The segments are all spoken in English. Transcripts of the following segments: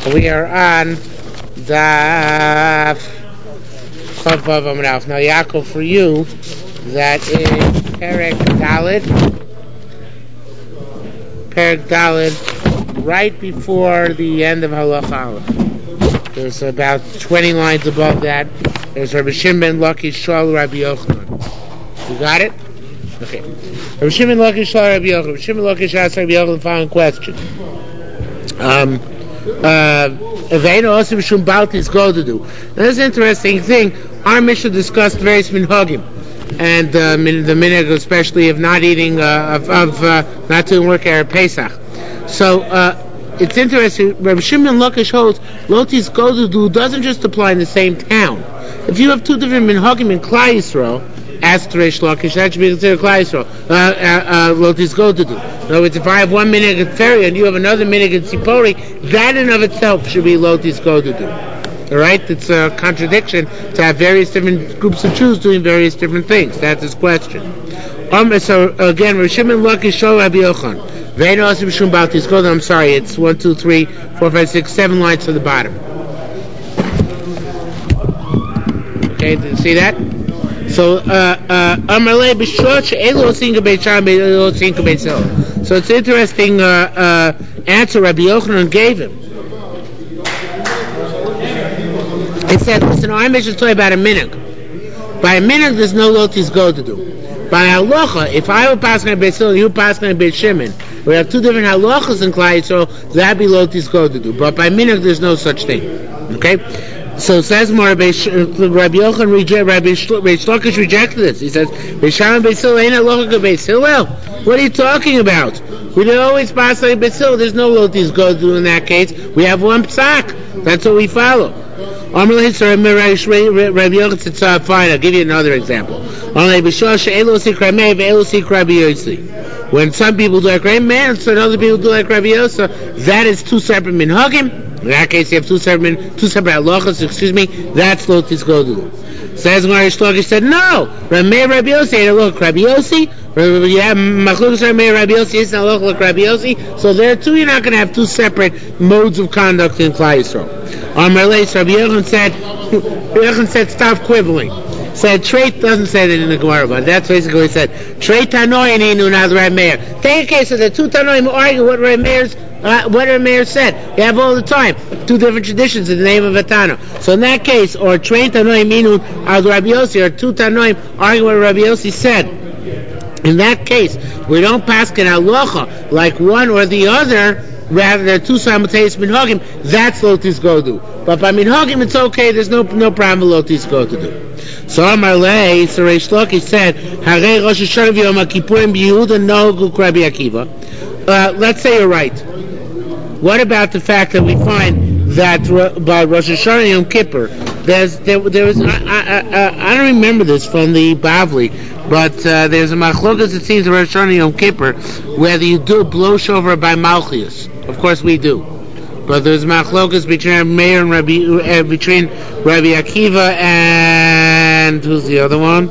We are on Daf Chav Vav Amud Aleph. Now, Yaakov, for you, that is Perek Daled, right before the end of Halach Aleph. There's about 20 lines above that. There's Rabbi Shimon Lakish Shal Rabbi Yochanan. You got it? Okay. Rabbi Shimon Lakish Shal Rabbi Yochanan. Rabbi Shimon Lakish asked Rabbi Yochanan the following question. That's an interesting thing. Our Mishnah discussed various minhagim, and the minhag especially of not eating, not doing work at Pesach. So it's interesting. Rabbi Shimon Lakish holds Lotis Godudu doesn't just apply in the same town. If you have two different minhagim in Klal Yisrael, as Reish Lakish, that should be considered Klal Yisrael. Lotis Godudu. In other words, if I have one minhag in Feri and you have another minhag in Tzipori, that in of itself should be Lotis Godudu. All right, it's a contradiction to have various different groups of Jews doing various different things. That's his question. So again, Rabbi Shimon Lakish Shal Rabbi Yochanan. I'm sorry, it's 1, 2, 3, 4, 5, 6, 7 lines to the bottom. Okay, did you see that? So, so it's an interesting answer Rabbi Yochanan gave him. It said, listen, our mission is talking about a minhag. By a minhag, there's no lotis go to do. By halacha, if I were passing a Beis Hillel, you were passing a Beis Shimon, we have two different halachas in Klal Yisrael, so that'd be lotis go to do. But by minhag, there's no such thing. Okay? So it says more, Rabbi Yochanan Rabbi Lakish rejected this. He says, Beis Hillel ain't halacha Beis Hillel. What are you talking about? We don't always pass like Beis Hillel. There's no lotis go to do in that case. We have one psak. That's what we follow. Rabbi Yochanan said, fine, I'll give you another example. When some people do like Rabbi Meir, and other people do like Rabbi Yosa, that is two separate minhagim. In that case, you have two separate halachas. That's lotis godu. Says Reish Lakish said, no, Rabbi Meir, Rabbi Yosi ain't a loch Rabbi Yosi. You have machlokes Rabbi Meir, Rabbi Yosi isn't a loch like Rabbi Yosi. So there too, you're not going to have two separate modes of conduct in Klal Yisrael. Rabbi Yochanan said, stop quibbling. Said trait doesn't say that in the Gemara, but that's basically what he said. Trait Tanoim inu not Rabbi Meir. Take a case of the two Tanoim argue what Rabbi Meir said. You have all the time two different traditions in the name of a Tano. So in that case, or trait Tanoim inu as Rabbi Yosi, or two Tanoim argue what Rabbi Yosi said. In that case, we don't pass in halacha like one or the other. Rather, there are two simultaneous minhagim. That's lotis godu. But by minhagim, it's okay. There's no problem with lotis godu. So Amarlei, so Reish Lakish said, Harei Rosh Hashanah v'Yom HaKippurim b'Yehuda nogu Rabbi Akiva. Let's say you're right. What about the fact that we find that by Rosh Hashanah and Yom Kippur, there was I don't remember this from the Bavli, but there's a machlokas that seems Rosh Hashanah and Yom Kippur whether you do blow shofar by Malchus. Of course we do. But there's machlokas between Meir and between Rabbi Akiva and who's the other one?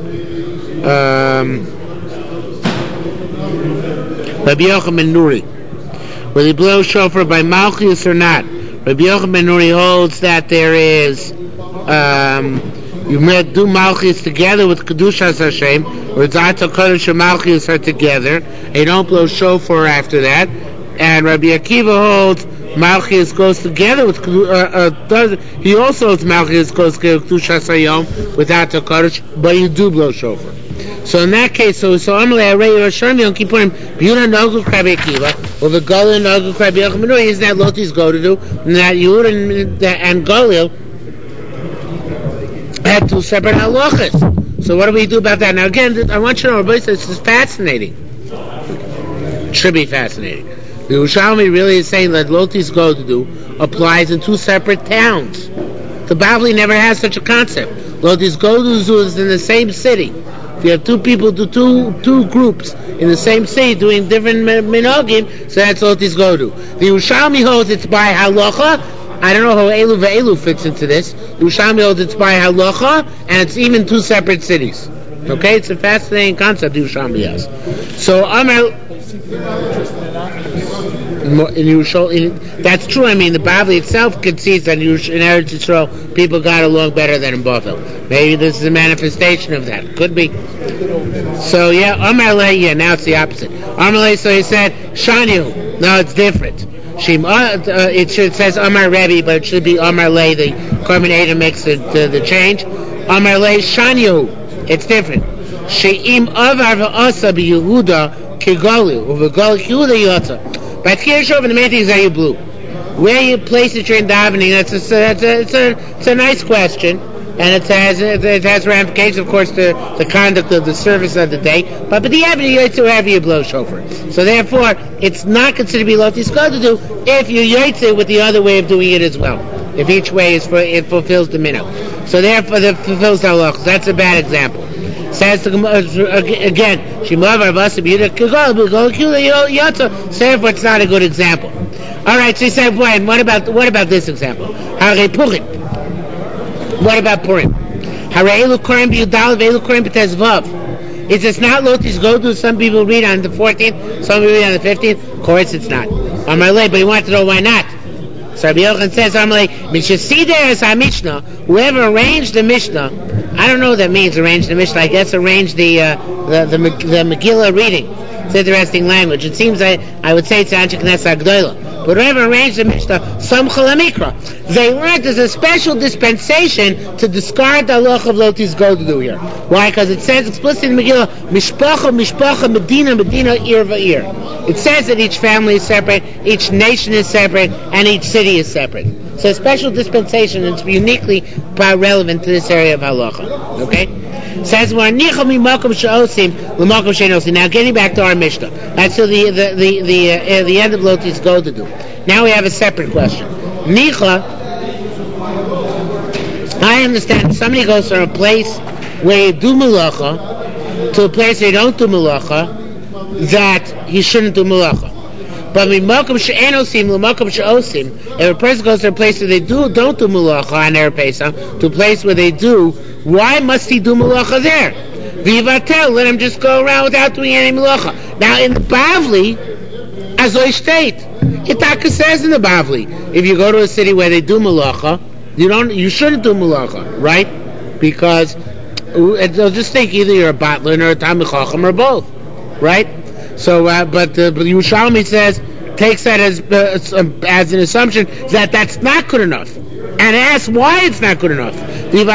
Rabbi Yochanan ben Nuri. Whether you blow shofar by Malchus or not. Rabbi Yochanan ben Nuri holds that there is you do Malchus together with Kedushas Hashem, or Zato Kodesh and Malchus are together, and you don't blow shofar after that. And Rabbi Akiva holds Malchus goes together with he also holds Malchus goes together with Kedushas Hayom without the Kodesh, but you do blow shofar. So in that case, so Amalei Arei Rosh Hashanah Yom Kippurim Yehuda nogu Rabbi Akiva, or the Galil nogu Rabbi Yochanan ben Nuri. Isn't that lotis go to do? And that Yehuda and Galil had two separate halachas. So what do we do about that? Now again, I want you to know, everybody says this is fascinating. It should be fascinating. The Yerushalmi really is saying that lotis go to do applies in two separate towns. The Bavli never has such a concept. Lotis go to do is in the same city. If you have two people, two groups in the same city doing different minhagim, so that's lotis go to. The Yerushalmi holds it's by halacha. I don't know how Elu ve'elu fits into this. The Yerushalmi holds it's by halacha, and it's even two separate cities. Okay, it's a fascinating concept the Yerushalmi has. So Amar That's true. I mean, the Bavli itself concedes that in Eretz Yisrael people got along better than in Bavel. Maybe this is a manifestation of that. Could be. So yeah, Amar Le, yeah, now it's the opposite. Amar Le, so he said, Shaniu. No, it's different. It says Amar Rebbe, but it should be Amar Le. The Korban Edom makes the change. Amar Le Shaniu. It's different. She'im avar v'asa b'Yehuda kigolu u'v'gol Yehuda yotza. But here, show the main thing is that you blew. Where you place it during davening, it's a nice question, and it has ramifications, of course, the conduct of the service of the day. But the evidence wherever you blow shofar. So therefore, it's not considered to be lotis to do if you yotze with the other way of doing it as well. If each way it fulfills the minhag. So therefore, it fulfills the halachos. That's a bad example. Says again, therefore it's not a good example. All right, so he said, boy, and what about this example? What about Purim? Is this not lotis go to? Some people read on the 14th, some people read on the 15th. Of course, it's not. But he wanted to know why not. So Rabbi Yochanan says, whoever arranged the Mishnah, I don't know what that means, arranged the Mishnah, I guess arranged the Megillah reading. It's interesting language. It seems I would say it's Anshe Knesset HaGdolah. But whoever arranged the Mishnah, Samcha Lamikra, they learned there's a special dispensation to discard the halach of lotis godu here. Why? Because it says explicitly in the Megillah, Mishpacha, Medina, Ir va'ir. It says that each family is separate, each nation is separate, and each city is separate. So a special dispensation is uniquely relevant to this area of halacha. Okay? It says more Now getting back to our Mishnah. That's till the end of lotis godu. Now we have a separate question. Nicha, I understand somebody goes from a place where you do malacha to a place where you don't do malacha, that he shouldn't do malacha. But if a person goes to a place where they don't do malacha on Erev Pesach, to a place where they do, why must he do malacha there? Vivatel, let him just go around without doing any malacha. Now in the Bavli, as I state, Itaka says in the Bavli, if you go to a city where they do malacha, you shouldn't do malacha, right? Because they'll just think either you're a batlin or a Talmid Chacham or both, right? So, but Yerushalmi says, takes that as an assumption that that's not good enough, and asks why it's not good enough. There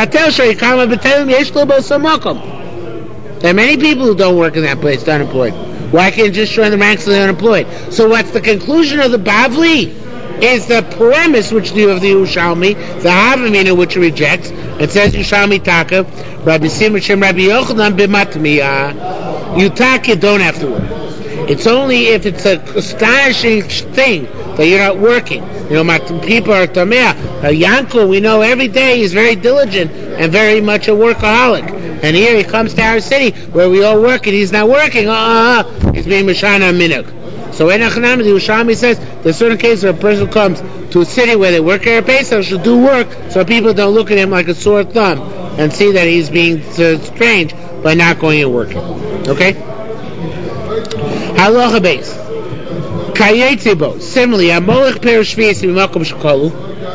are many people who don't work in that place, they're unemployed. Why can't you just join the ranks of the unemployed? So what's the conclusion of the Bavli? Is the premise which you of the Yerushalmi, the Havamina which rejects. It says Yerushalmi Taka, Rabbi Simon Shem Rabbi Yochanan b'matmiya. You taka, don't have to work. It's only if it's an astonishing thing that you're not working. My people are tameh. Yankel, we know every day he's very diligent and very much a workaholic. And here he comes to our city where we all work and he's not working. He's being Mishana Minuk. So Enachanam, the Yerushalmi says, there's certain cases where a person comes to a city where they work Erev Pesach, should do work so people don't look at him like a sore thumb and see that he's being strange by not going and working. Okay? Halacha base. Kayetzebo. Similarly, Amolech Perish Shvius Mimakom Shekolu.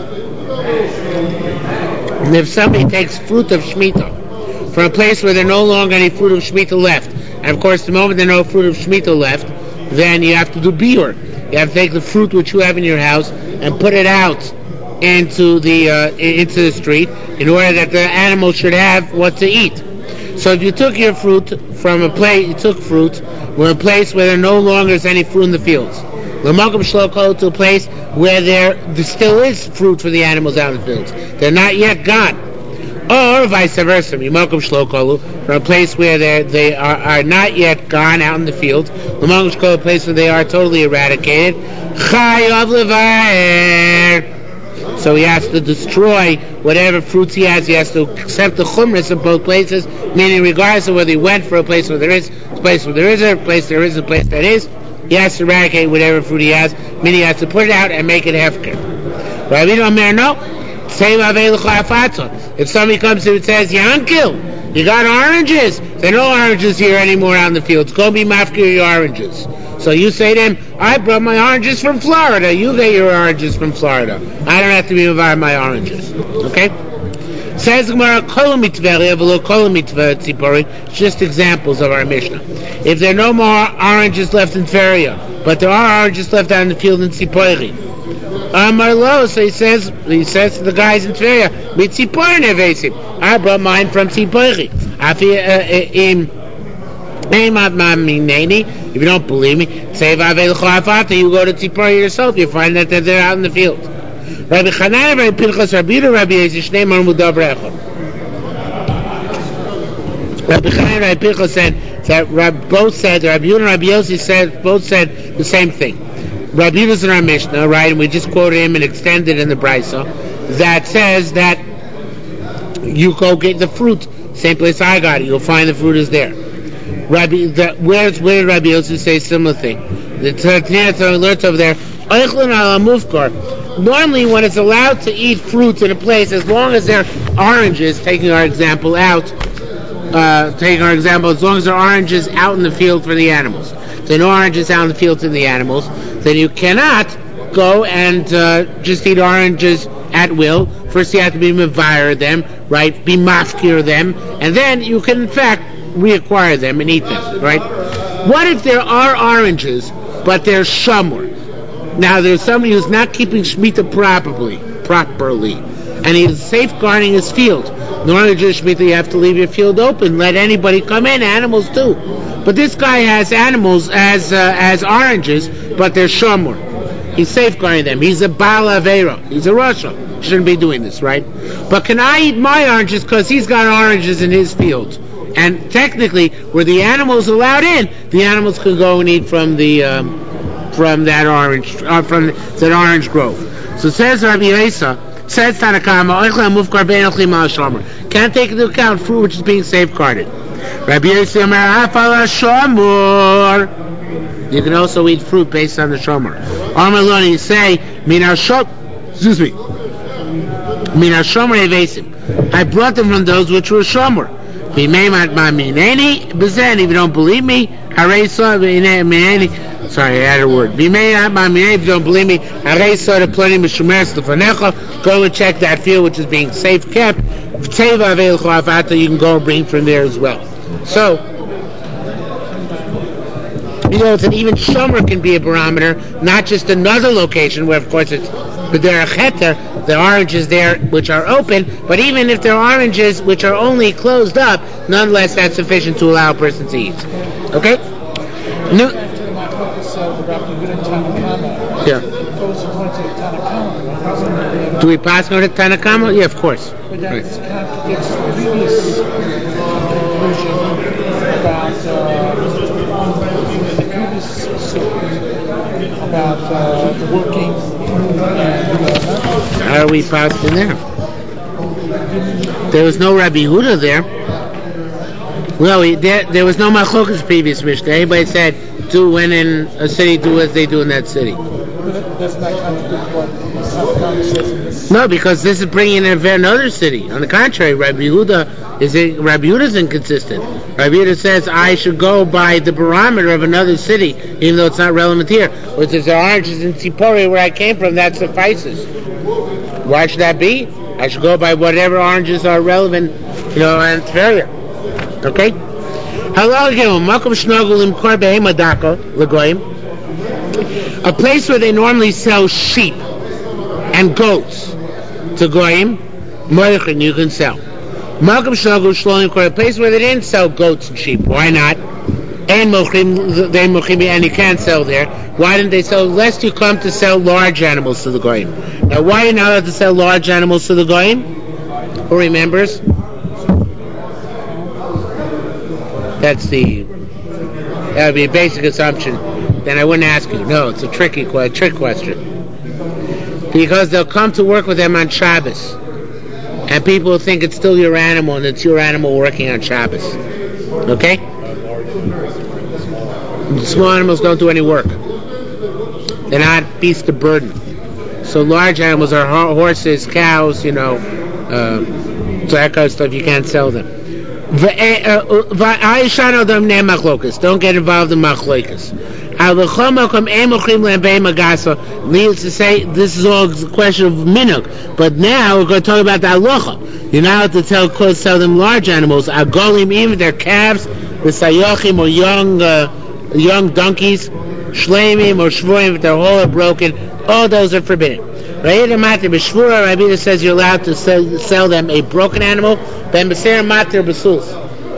And if somebody takes fruit of Shemitah from a place where there's no longer any fruit of Shemitah left, and of course the moment there's no fruit of Shemitah left, then you have to do biur. You have to take the fruit which you have in your house and put it out into the street in order that the animal should have what to eat. So if you took your fruit from a place, you took fruit from a place where there no longer is any fruit in the fields. L'makom shloko, to a place where there still is fruit for the animals out in the fields. They're not yet gone. Or vice versa, L'makom shloko, from a place where they are not yet gone out in the fields. L'makom shloko, a place where they are totally eradicated. Chayav levaer. So he has to destroy whatever fruits he has. He has to accept the chumras of both places, meaning regardless of whether he went for a place where there is, a place where there isn't, a place there is, a place that is, he has to eradicate whatever fruit he has, meaning he has to put it out and make it hefker. If somebody comes to him and says, Yankel, You got oranges? There are no oranges here anymore out in the fields. Go be mafkir your oranges. So you say to him, I brought my oranges from Florida. You get your oranges from Florida. I don't have to be involved my oranges. Okay? Says Gemara, it's just examples of our Mishnah. If there are no more oranges left in Tveria, but there are oranges left out in the field in Tzipori, so he says to the guys in Tveria, I brought mine from Tzipori. If you don't believe me, say you go to Tzipori yourself, you find that they're out in the field. Rabbi Chanan, Rabbi Pinchas, Rabbi Yehuda, Rabbi Yossi, Shnei Mar Mudav Rechon. Rabbi Chanan, Rabbi Pinchas said that Rabbi Yehuda and Rabbi Yossi both said the same thing. Rabbi Yehuda's in our Mishnah, right, and we just quoted him and extended in the Brisa, that says that you go get the fruit, same place I got it, you'll find the fruit is there. Where did Rabbi Yossi say a similar thing? The Tanakh learns over there, normally when it's allowed to eat fruits in a place, as long as they're oranges, taking our example, as long as there are oranges out in the field for the animals. So no oranges out in the field for the animals, then you cannot go and just eat oranges at will. First you have to be mevire them, right? Be mafkir them, and then you can in fact reacquire them and eat them, right? What if there are oranges, but they're shamur? Now there's somebody who's not keeping Shemitah properly, and he's safeguarding his field. Normally during Shemitah you have to leave your field open, let anybody come in, animals too. But this guy has animals as oranges, but they're shamur. He's safeguarding them. He's a Baal Aveira. He's a Rasha. Shouldn't be doing this, right? But can I eat my oranges because he's got oranges in his field? And technically, were the animals allowed in, the animals could go and eat from that orange grove. So says Rabbi Yossi, says Tanakama, can't take into account fruit which is being safeguarded. Rabbi Yossi Shamor. You can also eat fruit based on the Shamor. Armaloni, you say, Minar Shamor Evesim. I brought them from those which were Shamor. If you don't believe me, sorry, I had a word. If you don't believe me, go and check that field which is being safe kept. You can go and bring from there as well. So, that even Shomer can be a barometer, not just another location where, of course, it's the oranges there which are open, but even if there are oranges which are only closed up, nonetheless that's sufficient to allow a person to eat. Okay? Yeah. Do we pass on to Tanakama? Yeah, of course. But that contradicts the previous version about the working and how are we passed in there? There was no Rabbi Yehuda there. Well, there was no machlokas previous Mishnah. Everybody said, do when in a city, do as they do in that city. Doesn't that contradict what Tanakh says in this? No, because this is bringing in another city. On the contrary, Rabbi Yehuda is inconsistent. Rabbi Yehuda says, I should go by the barometer of another city, even though it's not relevant here. Which is there are oranges in Tzipori where I came from, that suffices. Why should that be? I should go by whatever oranges are relevant, and Tveria. Okay? A place where they normally sell sheep and goats to goyim, you can sell. A place where they didn't sell goats and sheep. Why not? And you can't sell there. Why didn't they sell? Lest you come to sell large animals to the goyim. Now, why are you not allowed to sell large animals to the goyim? Who remembers? That would be a basic assumption. Then I wouldn't ask you. No, it's a trick question. Because they'll come to work with them on Shabbos. And people will think it's still your animal, and it's your animal working on Shabbos. Okay? Small animals don't do any work. They're not beasts of burden. So large animals are horses, cows, so that kind of stuff, you can't sell them. Don't get involved in machlokas. Needless to say, this is all a question of minuk. But now we're going to talk about the halacha. You're not allowed to sell them large animals. Agolim, even their calves, the sayochim or young donkeys, shleimim or shvurim, if their whole are broken. All those are forbidden. Rabbi says you're allowed to sell them a broken animal. Ben Beser Matir Basus.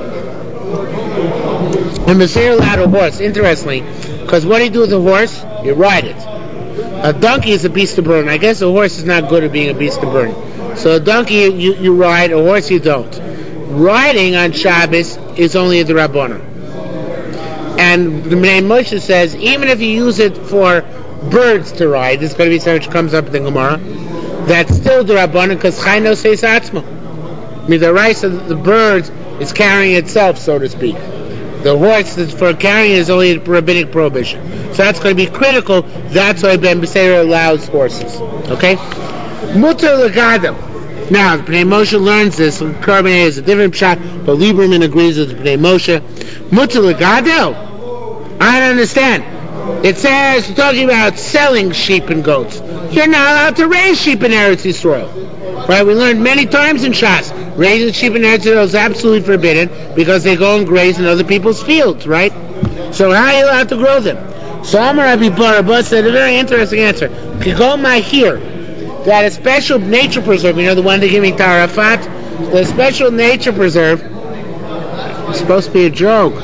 And Beser allowed a horse. Interestingly, because what do you do with a horse? You ride it. A donkey is a beast of burden. I guess a horse is not good at being a beast of burden. So a donkey you ride, a horse you don't. Riding on Shabbos is only a d'Rabbanan. And the name Moshe says, even if you use it for birds to ride, this is going to be something which comes up in the Gemara, that's still d'Rabbanan because Chayno says Atzmo. I mean, the rice of the birds is carrying itself, so to speak. The horse for carrying is only a rabbinic prohibition. So that's going to be critical. That's why Ben Beseira allows horses. Okay? Mutter Legado. Now, the Pnei Moshe learns this. Carbonate is a different shot, but Lieberman agrees with the Pnei Moshe. Mutter Legado? I don't understand. It says, we're talking about selling sheep and goats. You're not allowed to raise sheep in Eretz Yisrael. Right? We learned many times in Shas, raising sheep in Eretz Yisrael is absolutely forbidden because they go and graze in other people's fields, right? So how are you allowed to grow them? So Amar Rabbi Barabba said a very interesting answer. Kigoma here, that a special nature preserve, you know the one they give me Tarafat? The special nature preserve, it's supposed to be a joke.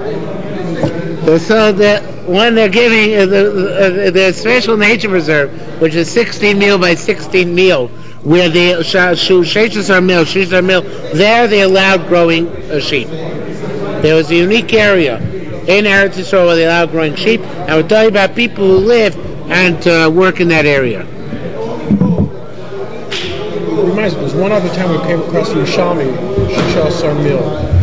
So the one they're giving is the special nature preserve, which is 16 meal by 16 meal, where the sheshis are mil, there they allowed growing sheep. There was a unique area in Eretz Yisrael where they allowed growing sheep, and we're talking about people who live and work in that area. Reminds me, there's one other time we came across the Yerushalmi, Shisha Sar Mil.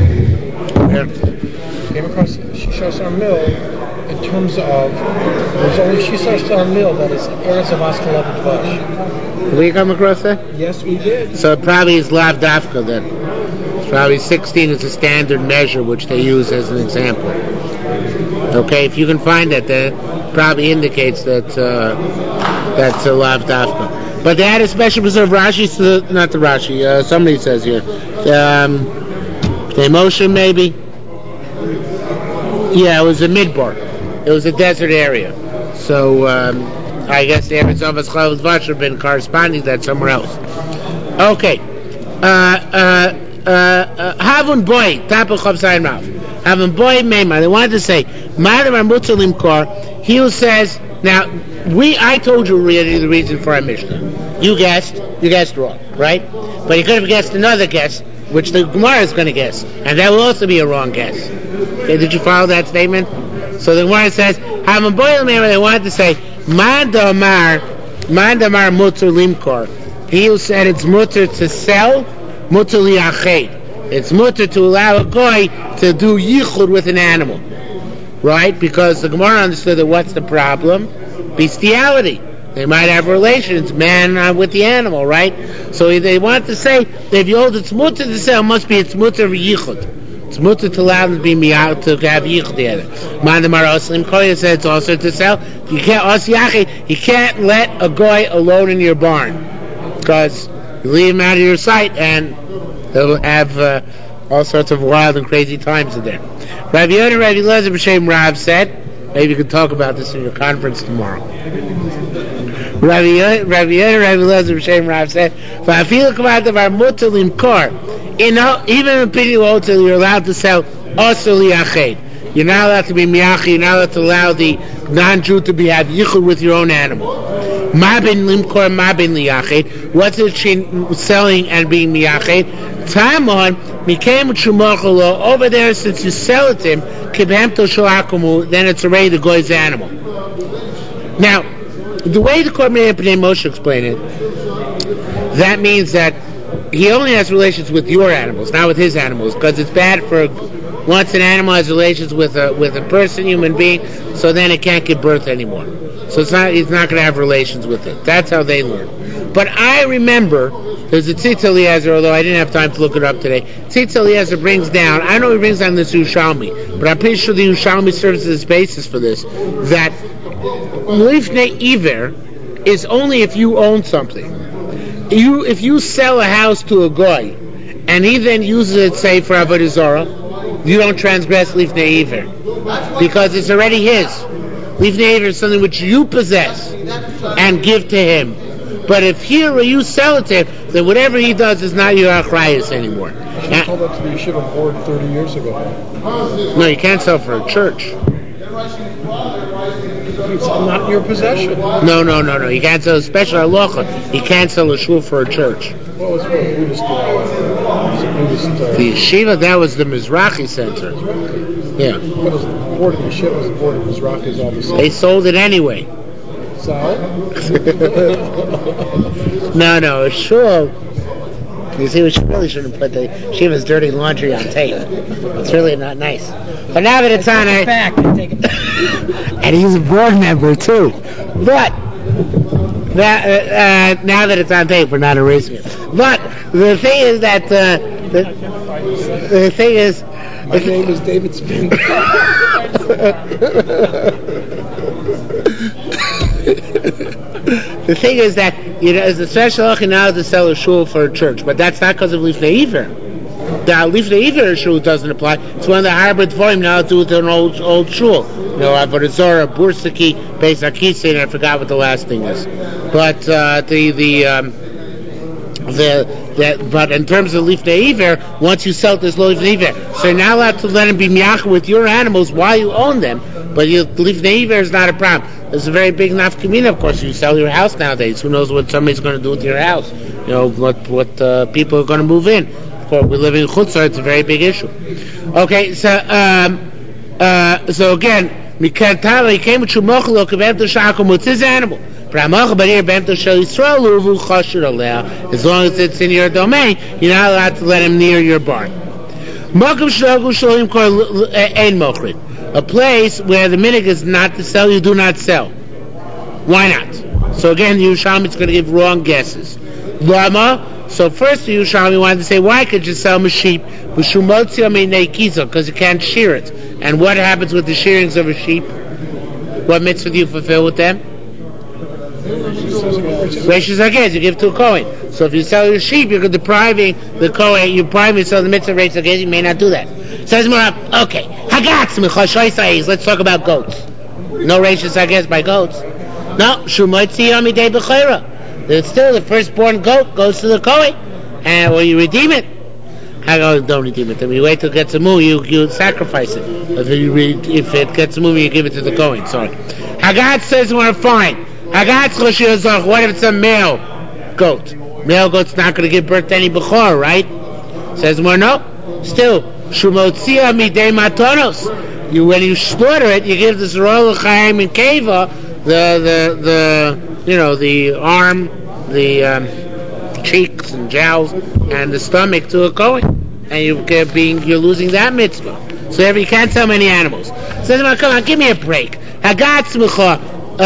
Came across Shisha Sar Mil in terms of there's only Shisha Sar Mil that is Eretz of Askelav Dvash. Did we come across that? Yes, we did. So it probably is Lav Dafka then. It's probably 16 is a standard measure which they use as an example. Okay, if you can find that, that probably indicates that that's a Lav Dafka. But they had a special preserve. Rashi, not the Rashi. Somebody says here, the Moshe maybe. Yeah, it was a midbar. It was a desert area. So I guess the Eretz Avos Chalav Dvash would have been corresponding to that somewhere else. Okay. Havun boy, Tapel Chav Zayin Rav. Havun boy Meimar. They wanted to say, Madam Mutzalim Kor. He who says, now I told you already the reason for our Mishnah. You guessed wrong, right? But you could have guessed another guess, which the Gemara is going to guess, and that will also be a wrong guess. Okay, did you follow that statement? So the Gemara says, Havun boy Meimar. They wanted to say, Mandamar Mutter Limkor. He who said it's mutter to sell, mutter liached. It's mutter to allow a goy to do yichud with an animal, right? Because the Gemara understood that what's the problem? Bestiality. They might have relations, man with the animal, right? So they want to say that if you hold it's mutter to sell, must be it's mutter yichud. It's mutter to allow them to be miyah to have yichud together. Mandamar Oslim Koya said it's also to sell. You can't let a goy alone in your barn because you leave him out of your sight and they'll have all sorts of wild and crazy times in there. Rabbi Yoda, Rabbi Lezer B'Shem Rav said, maybe you can talk about this in your conference tomorrow. Rabbi Yoda, Rabbi Lezer B'Shem Rav said, even in Pidyon Hotel, you're allowed to sell also liached. You're not allowed to be miyachi. You're not allowed to allow the non-Jew to have yichud with your own animal. Mabin limkor, mabin liyached. What's it selling and being miyached? Tamon mikem shumacholo. Over there, since you sell it to him, kibhem toshalakumu. Then it's already the goy's animal. Now, the way the Korban Pnei Moshe explained it, that means that he only has relations with your animals, not with his animals, because it's bad for once an animal has relations with a person, human being, so then it can't give birth anymore. So he's not going to have relations with it. That's how they learn. But I remember, there's a Tzitz Eliezer, although I didn't have time to look it up today. Tzitz Eliezer brings down, I know he brings down this Yerushalmi, but I'm pretty sure the Yerushalmi serves as basis for this, that Lifnei Iver is only if you own something. If you sell a house to a guy, and he then uses it, say, for Avodah Zarah, you don't transgress Lifnei Iver, because it's already his. Lifnei Iver is something which you possess and give to him. But if here you sell it to him, then whatever he does is not your achrayus anymore. I told that to the yeshiva board 30 years ago. No, you can't sell for a church. It's not your possession. No. You can't sell a special halacha. You can't sell a shul for a church. What was the Buddhist? The yeshiva, that was the Mizrahi Center. Yeah. What is the board of the yeshiva? The board of Mizrahi, obviously. They sold it anyway. So? No, a shul. You see, we really shouldn't put the yeshiva's dirty laundry on tape. It's really not nice. But now that it's on, and he's a board member too. But now that it's on tape, we're not erasing it. But the thing is that the thing is. My name is David Spin. The thing is that it's a special halacha now to sell a shul for a church, but that's not because of Lifnei Iver. The Lifnei Iver shul doesn't apply. It's one of the hybrid form now to do with an old shul. Avodah Zarah, Bursaki, Beis Akisa, and I forgot what the last thing is. But but in terms of Lifnei Iver, once you sell this Lifnei Iver, so you're not allowed to let him be miach with your animals while you own them. But Lifnei Iver is not a problem. There's a very big nafkamina, of course. You sell your house nowadays. Who knows what somebody's going to do with your house? What people are going to move in. Of course, we live in Chutzah. It's a very big issue. Okay, so again, Mikantala, he came with Shumochelo, Kavento Shakum, with his animal. As long as it's in your domain, you're not allowed to let him near your barn. A place where the minig is not to sell, you do not sell. Why not? So again, the Yerushalmi is going to give wrong guesses. Lama. So first the Yerushalmi wanted to say, why could you sell a sheep? Because you can't shear it. And what happens with the shearings of a sheep? What mitzvah do you fulfill with them? Rishis Hagez, you give to a Kohen. So if you sell your sheep, you're depriving the Kohen, you're depriving yourself the mitzvah Rishis Hagez, you may not do that. Says Morav, okay, Hagatz, let's talk about goats. No Rishis Hagez by goats. No, Shumotzi Yomidei B'chayra. It's still the firstborn goat goes to the Kohen, and you redeem it. Don't redeem it. Then you wait till it gets a moo, you sacrifice it. If it gets a moo, you give it to the Kohen. Sorry. Hagatz says we're fine. What if it's a male goat? Male goat's not going to give birth to any bechor, right? Says more no. Still, shumotzia midei matonos. When you slaughter it, you give the zerol l'chaim and keva, the arm, the cheeks and jowls, and the stomach to a kohen, and you're losing that mitzvah. So you can't sell many animals. Says come on, give me a break. Hagatz bechor. So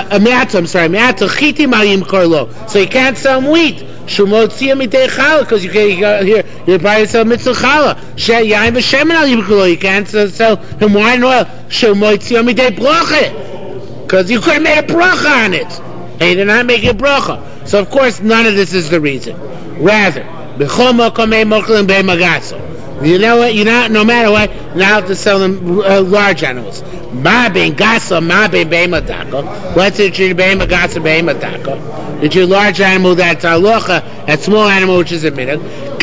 you can't sell him wheat. Because you're buying yourself mitzvah challah. You can't sell him wine and oil. Because you could have made a bracha on it, and you did not make a bracha. So of course none of this is the reason. Rather, you know what? No matter what, you now have to sell them large animals. What's it? It's your large animal that's alocha, a small animal which is a minhag.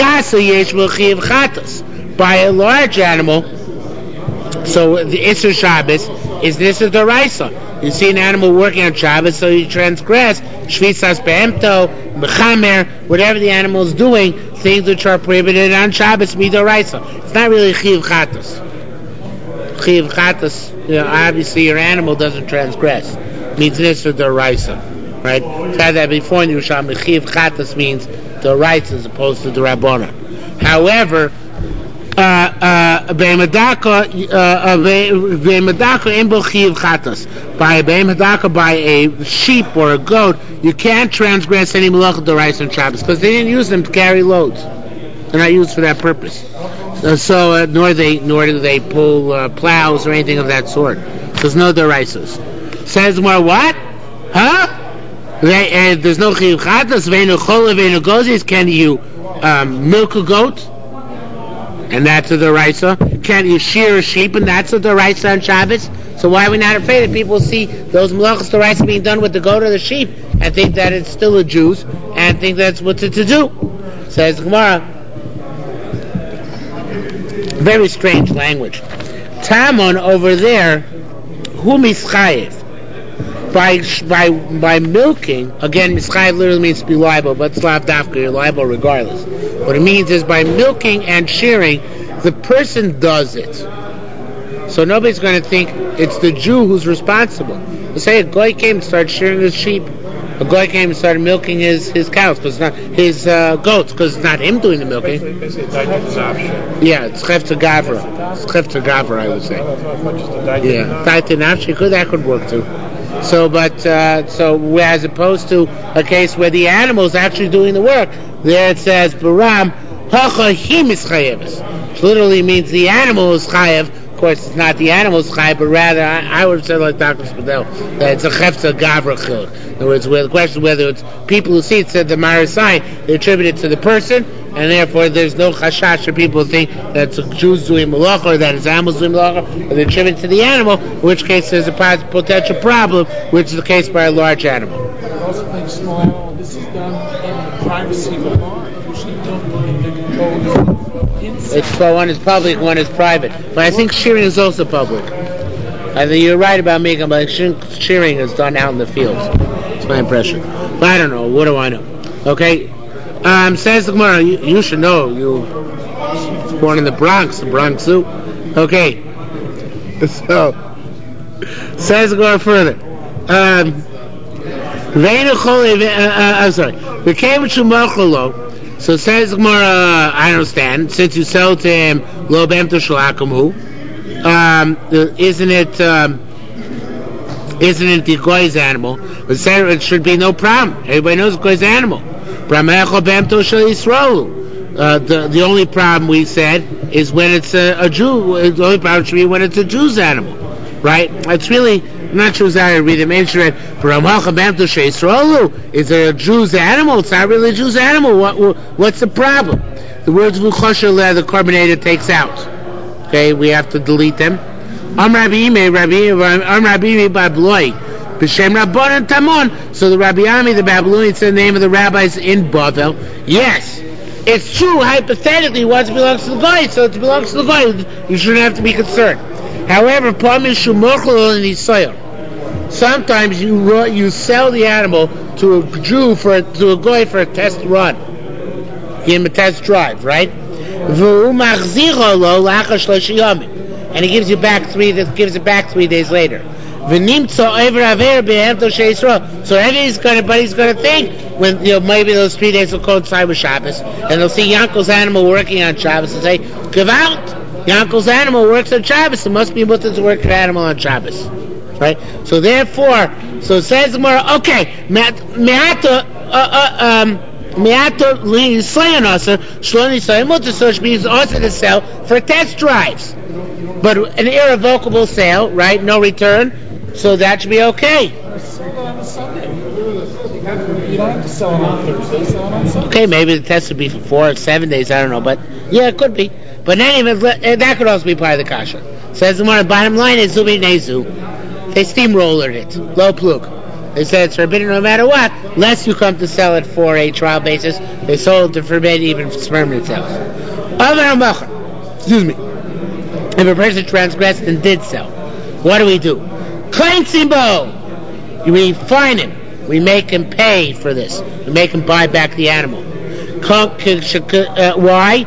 By a large animal, so the Isser Shabbos is this is the Raisa. You see an animal working on Shabbos, so you transgress Shvisas Behemto, Mechamer, whatever the animal is doing, things which are prohibited on Shabbos, Midoraisa. It's not really Chiv Chatos. Chiv Chatos, obviously your animal doesn't transgress. It means this or Doraisa. Right? I've had that before in Yerushalmi. Chiv Chatos means Doraisa as opposed to the Rabbona. However, by a sheep or a goat, you can't transgress any malach d'oraisa on Shabbos because they didn't use them to carry loads. They're not used for that purpose. Nor do they pull plows or anything of that sort. There's no d'oraisas. Says more what? Huh? There's no chiyuv chatas. Ve'enu cholev ve'enu gozis. Can you milk a goat? And that's a d'oraisa. Can you shear a sheep? And that's a d'oraisa on Shabbos. So why are we not afraid that people see those malachas d'oraisa being done with the goat or the sheep and think that it's still a Jews and think that's what to do? Says the Gemara. Very strange language. Tamon over there, hu mischayev. By milking, again, mischayev literally means to be liable, but slav dafka, you're liable regardless. What it means is by milking and shearing, the person does it. So nobody's going to think it's the Jew who's responsible. Let's say a goy came and started shearing his sheep. A goy came and started milking his cows, because it's not his goats, because it's not him doing the milking. Yeah, it's chefta gavra. It's chefta gavra, I would say. Yeah, that could work too. So as opposed to a case where the animal is actually doing the work, there it says Baram hacha hi mischayeves, which literally means the animal is chayev. Of course, it's not the animal's chayev, but rather I would say like Dr. Spadel that it's a chefta gavra chiluk. In other words, the question whether it's people who see it, said the Marasai, they attribute it to the person, and therefore there's no chashash for people to think that it's a Jews doing malacha or that it's animals doing malacha, or they attribute it to the animal, in which case there's a potential problem, which is the case by a large animal. Also think small animal, this is done in the privacy of the barn. Usually done in the inside. It's one is public, one is private. But I think shearing is also public. I think you're right about making, but shearing is done out in the fields. It's my impression. But I don't know. What do I know? Okay. Says the Gemara, you should know. You were born in the Bronx Zoo. Okay. So, says the Gemara further. I'm sorry. We came to Machalo. So says the Gemara, I understand. Since you sell to him lo b'emto shalakamu, isn't it the goy's animal? But it should be no problem. Everybody knows the goy's animal. The only problem we said is when it's a Jew. The only problem should be when it's a Jew's animal, right? It's really I'm not sure how to read it. Maybe read is it a Jew's animal? It's not really a Jew's animal. What's the problem? The words v'chosher the carbonated takes out. Okay, we have to delete them. So the Rabbi Ami, the Babylonian, it's the name of the rabbis in Bavel. Yes, it's true, hypothetically, what belongs to the guy, so it belongs to the guy. You shouldn't have to be concerned. However, sometimes you sell the animal to a Jew to a guy for a test run. Give him a test drive, right? And he gives it back 3 days later. So everybody's going to think when maybe those 3 days will coincide with Shabbos, and they'll see Yankel's animal working on Shabbos and say, "Give out! Yankel's animal works on Shabbos. It must be mutter to work an animal on Shabbos." Right? So therefore, so it says the Gemara, okay, Me'ata slayin also, shloni slayin mutter, so it means also to sell for test drives. But an irrevocable sale, right? No return, so that should be okay. Sell it on a Sunday. You don't have to sell it on Thursday, sell it on Sunday. Okay, maybe the test would be for 4 or 7 days, I don't know, but yeah, it could be. But anyway, that could also be part of the kasha. Says the bottom line is Zubi Nezu. They steamrollered it, low plug. They said it's forbidden no matter what, lest you come to sell it for a trial basis. They sold to forbid even permanent sales. Excuse me. If a person transgressed and did sell, what do? Klein Simbo! We fine him. We make him pay for this. We make him buy back the animal. Why?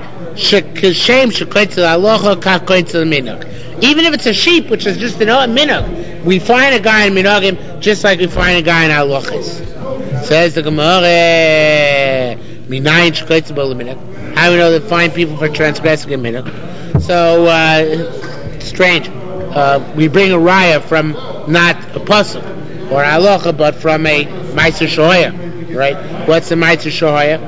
Even if it's a sheep, which is just an minhag, we find a guy in minhagim just like we find a guy in halachas. Says the Gemara, Minayin shkoitzabol minhag. How do we know that fine people for transgressing a minhag? So strange. We bring a raya from not a pasuk or halacha, but from a ma'aser shohaya, right? What's the ma'aser shohaya?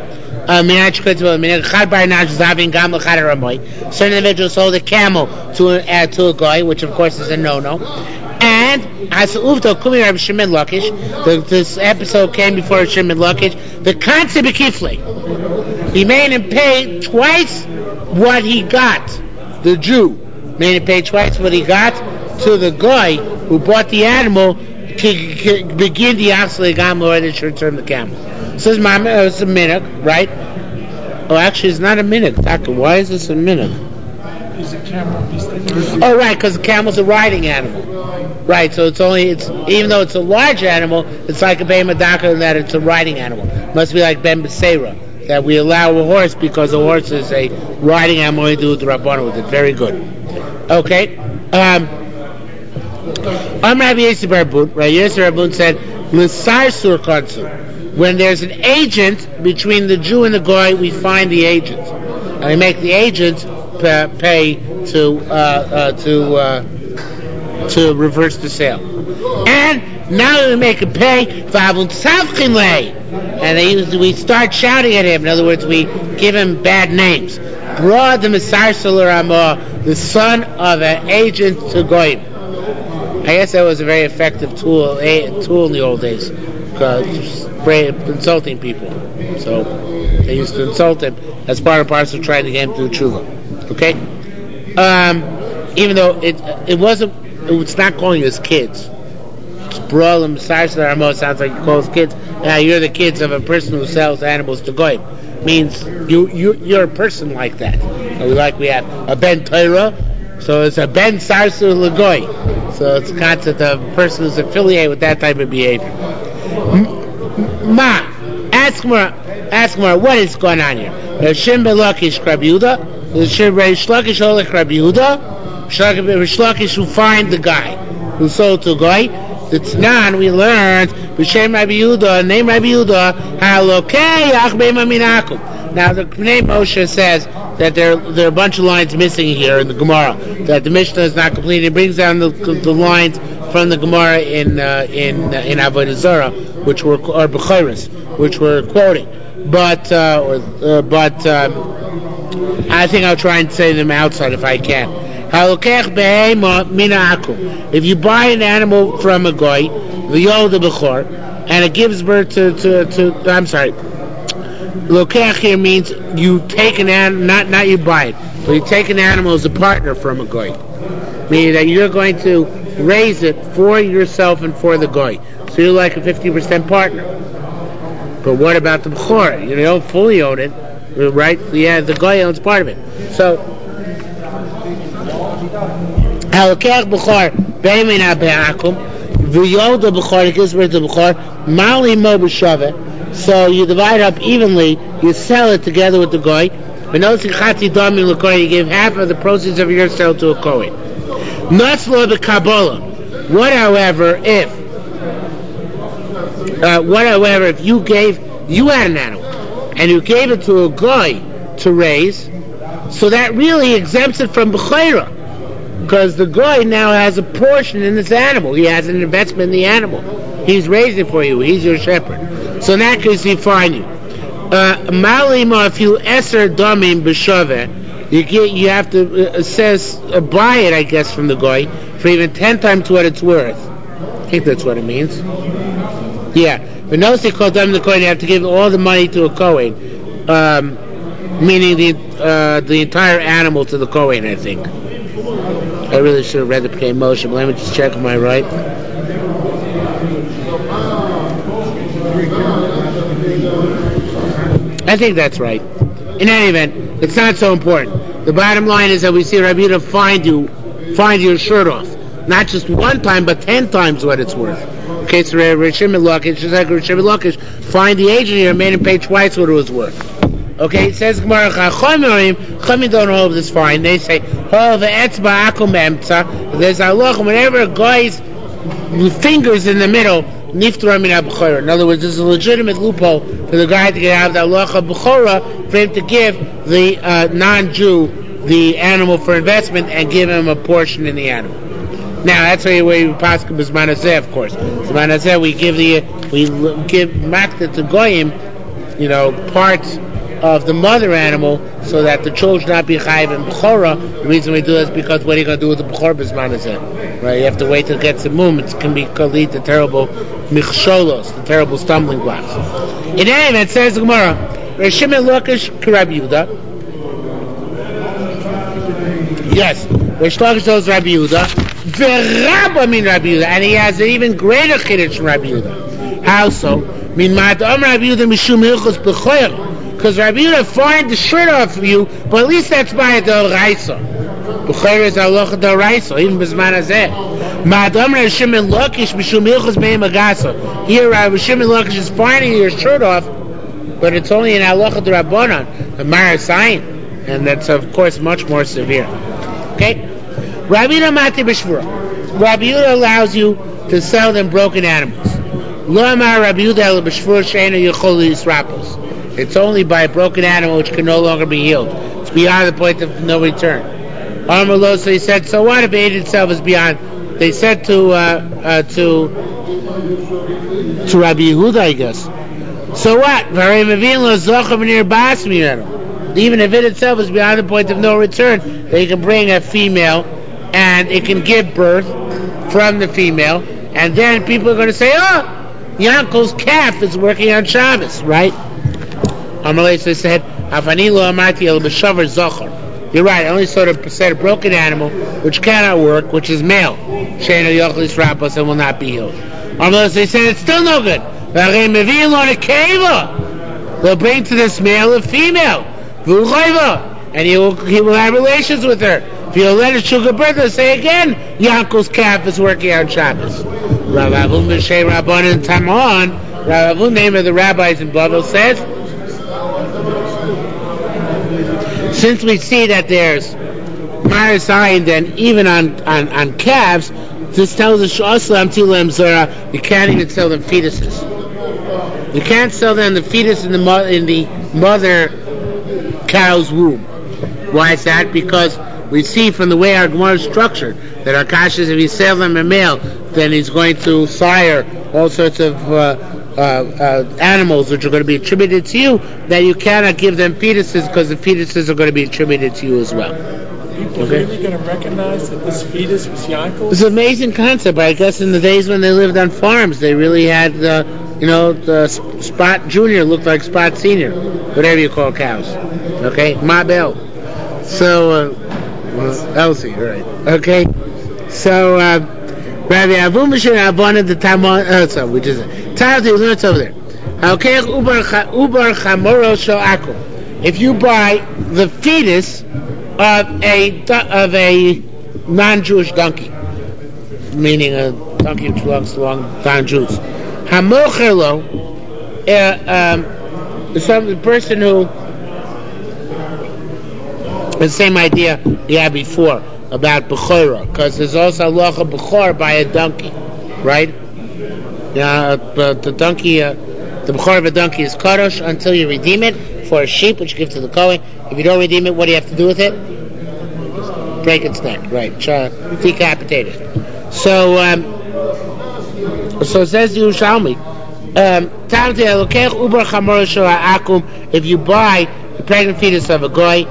Certain individuals sold a camel to a guy, which of course is a no-no. And as this episode came before Shimon Lakish, the concept of kifle. He made him pay twice what he got. The Jew made him pay twice what he got to the guy who bought the animal to begin the Asli Gamla, or they should return the camel. So it's a minhag, right? Oh, actually, it's not a minhag. Why is this a minhag? Is a camel? Oh, right, because the camel's a riding animal. Right, so it's even though it's a large animal, it's like a Be'ema Daka in that it's a riding animal. It must be like Ben Beseira, that we allow a horse because a horse is a riding animal. We do the Rabbana with it. Very good. Okay. Rabbi Yosef Rabun, right? Yosef Rabun said, "L'sar sur konsul." When there's an agent between the Jew and the Goy, we find the agent, and we make the agent pay to reverse the sale. And now we make him pay, and we start shouting at him. In other words, we give him bad names. Broad the Messiah the son of an agent to Goyim. I guess that was a very effective tool in the old days, insulting people. So they used to insult him as part and parcel of trying to get him to do tshuva. Okay, even though it's not calling us kids. It's brawl and massage that sounds like it calls kids. You're the kids of a person who sells animals to goyim. Means you're a person like that. We have a ben Torah, so it's a ben sarsu legoy. So it's a concept of a person who's affiliated with that type of behavior. Ask more. What is going on here? Shim Belakish Rabbi Yehuda. Shim Reish Lakish Olech Rabbi Yehuda. Reish Lakish who find the guy who sold to a guy. The Tanan we learned B'Shem Rabbi Yehuda, name Rabbi Yehuda, Halokei Achbei Maminakum. Now the name Moshe says that there are a bunch of lines missing here in the Gemara, that the Mishnah is not complete. It brings down the lines from the Gemara in Avodah Zarah, which were or Bechayros, which we're quoting. But I think I'll try and say them outside if I can. If you buy an animal from a goy, the Yoda Bechor, and it gives birth to I'm sorry. Lokech here means you take an animal, not you buy it, but you take an animal as a partner from a goy, meaning that you're going to raise it for yourself and for the goy. So you're like a 50% partner. But what about the Bechor? You don't fully own it, right? Yeah, the goy owns part of it. So Halakech Bechor Be'emina Be'akum V'yoda Bechor, it gives birth to Bechor Mali Mo B'Shaveh. So you divide up evenly, you sell it together with the goy. But notice you give half of the proceeds of your sale to a kohen. Natzlo the Kabbalah. What however if you had an animal and you gave it to a goy to raise, so that really exempts it from Bechira, because the goy now has a portion in this animal. He has an investment in the animal. He's raising it for you. He's your shepherd. So in that case, he fine you. Malima, if you eser damim b'shaveh, you have to buy it, I guess, from the goy for even 10 times what it's worth. I think that's what it means. Yeah, but notice they call them the kohen. You have to give all the money to a kohen, meaning the entire animal to the kohen. I think. I really should have read the Pnei Moshe, but let me just check. Am I right? I think that's right. In any event, it's not so important. The bottom line is that we see Rabbi Yehuda find your shirt off, not just one time, but 10 times what it's worth. Okay, so Rishim Lakish, just like Rishim Lakish, find the agent here and made him pay twice what it was worth. Okay, it says Gemara, Chachamim don't hold this fine. They say, there's a halach, whenever a guy's fingers in the middle, niftar min ha-b'chora. In other words, there's a legitimate loophole for the guy to get out of the halacha b'chora for him to give the non-Jew the animal for investment and give him a portion in the animal. Now that's the way we paskin b'zman hazeh, of course. B'zman hazeh we give makta to goyim, parts of the mother animal, so that the children not be chayiv in b'chora. The reason we do this is because what are you going to do with the b'chor b'zman hazeh? Right? You have to wait till it gets the mum. It can lead to terrible michsholos, the terrible stumbling blocks. In any event, it says the Gemara, Reish Shimon Lakish Rabbi Yehuda. Yes, Reish Lakish knows Rabbi Yehuda. V'Rabba min Rabbi Yehuda, and he has an even greater chiddush from Rabbi Yehuda. How so? Min ma'adam Rabbi Yehuda mishum hilchos b'choyer. Because Rabbi Yehuda find the shirt off of you, but at least that's by a d'oraisa. B'choyer is halacha d'oraisa, even b'zman hazeh. Ma'adam Rabbi Shimon Lakish mishum hilchos be'em agasa. Here Rabbi Shimon Lakish is finding your shirt off, but it's only in halacha d'rabbanan, the marasayin, and that's of course much more severe. Okay. Rabbi Yehuda mati b'shvura. Rabbi Yehuda allows you to sell them broken animals. Lo amar Rabbi Yehuda el b'shvura she'ena yichol yisrapos. It's only by a broken animal which can no longer be healed. It's beyond the point of no return. Amar lo, so he said, so what if it itself is beyond? They said to Rabbi Yehuda, I guess. So what? Even if it itself is beyond the point of no return, they can bring a female and it can give birth from the female, and then people are going to say, oh, Yankel's calf is working on Shabbos, right? Amalei said, you're right, I only said a broken animal which cannot work, which is male, and will not be healed. Amalei said, it's still no good. They'll bring to this male a female, and he will have relations with her. If you'll let it sugar birth, they'll say again, Yankel's calf is working on Shabbos. Rav Avun b'Shem Rabbanan Tamon, Rav Avun, name of the rabbis in Bavel, says, since we see that there's marasayin then even on calves, this tells us you can't even sell them fetuses. You can't sell them the fetus in the mother cow's womb. Why is that? Because we see from the way our Gemara is structured that our kashas, if you sell them a male, then he's going to sire all sorts of animals which are going to be attributed to you, that you cannot give them fetuses because the fetuses are going to be attributed to you as well. People really going to recognize that this fetus was Yankel? It's an amazing concept. I guess in the days when they lived on farms, they really had the Spot Junior looked like Spot Senior, whatever you call cows. Okay, Mabel. So, Elsie, right? Okay. So, Rabbi Avun B'Shem Rabbanan the Tamon. Which is it? Taz, we learned over there. Okay, ubar chamoro shel akum. If you buy the fetus of a non-Jewish donkey, meaning a donkey which belongs to non-Jews, hamocherlo, the person who, the same idea we had before about bechora, because there's also halacha bechor by a donkey, right? But the donkey, the bechor of a donkey is kadosh until you redeem it. For a sheep, which you give to the kohen, if you don't redeem it, what do you have to do with it? Break its neck, right? Decapitate it. So says the Yerushalmi. If you buy the pregnant fetus of a goy,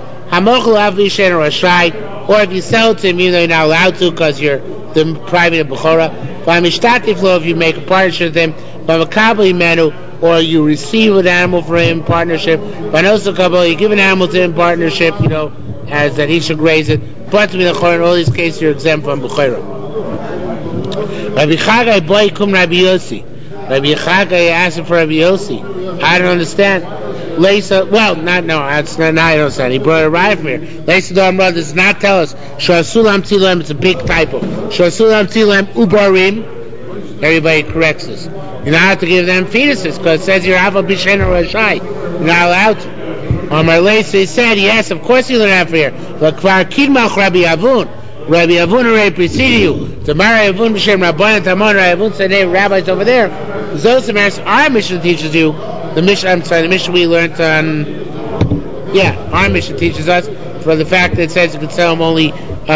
or if you sell it to him, even though you're not allowed to because you're depriving of bechora, if you make a partnership with him, or you receive an animal from him in partnership, you give an animal to him in partnership, as that he should raise it, but in all these cases you're exempt from bechora. Rabbi Chagai boy kum Rabbi Yossi. Rabbi Chagai asked for Rabbi Yossi. I don't understand. Leisa, that's not, now I don't understand. He brought a riot from here. Leisa Dhamra does not tell us. Shasulam Tilam, it's a big typo. Shasulam Tilam Ubarim. Everybody corrects us. You're not allowed to give them fetuses because it says you're Ava Bishen or Rashai. You're not allowed to. On my Leisa, he said, yes, of course you learn that from here. But Kvar Kidmach Rabbi Avun. Rabbi Avun already preceded you. The Mara Avun B'Shem Rabbanan Tamon Rabbi Avun said, "Hey, rabbis over there." Zosamaris, our Mishnah teaches you. The Mishnah we learned on. Our Mishnah teaches us for the fact that it says you can sell them only